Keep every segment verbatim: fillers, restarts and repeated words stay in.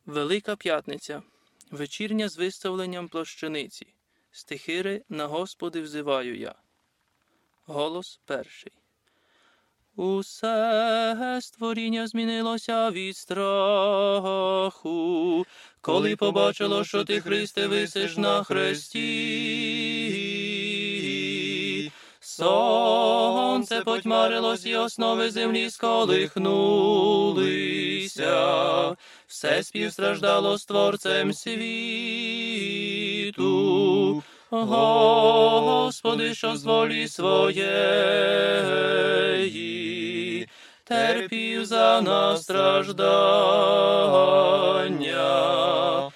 Велика П'ятниця. Вечірня з виставленням плащаниці. Стихири «На Господи взиваю я». Голос перший. Усе створіння змінилося від страху, коли побачило, що ти, Христе, висиш на хресті. Сонце потьмарилось і основи землі сколихнулися. Все співстраждало з Творцем світу. Господи, що з волі своєї терпів за нас страждання.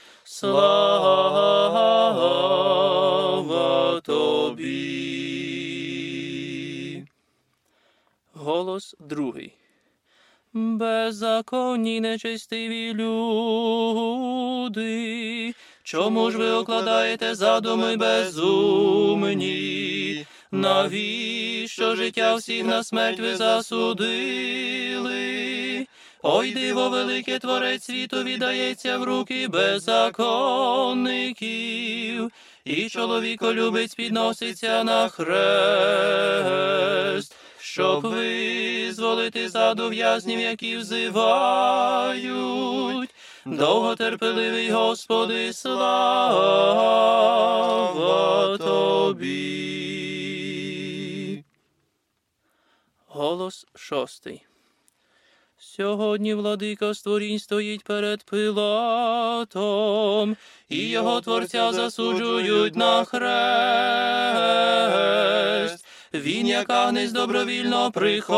Слава Тобі. Голос другий. Беззаконні нечестиві люди, чому ж ви окладаєте задуми безумні? Навіщо життя всіх на смерть ви засудили? Ой, диво велике, Творець світу віддається в руки беззаконників, і чоловіколюбець підноситься на хрест, щоб визволити заду в'язнів, які взивають. Довготерпеливий Господи, слава Тобі. Голос шостий. Сьогодні владика створінь стоїть перед Пилатом, і його Творця засуджують на хрест. Він, як агнець, добровільно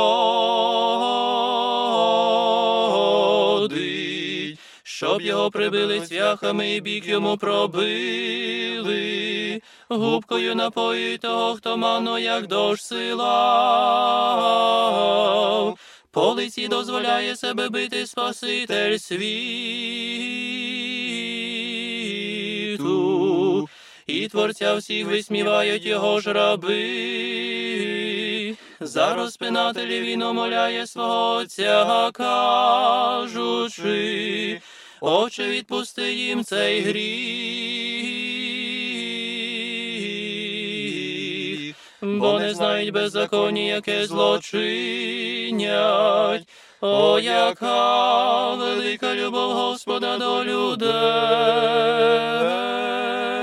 приходить, щоб його прибили цвяхами і бік йому пробили. Губкою напоїть того, хто ману, як дощ силав. По лиці дозволяє себе бити Спаситель світу. І Творця всіх висмівають його ж раби. За розпинателів він умоляє свого Отця, кажучи: Отче, відпусти їм цей гріх, бо не знають беззаконня, яке злочинять. О, яка велика любов Господа до людей!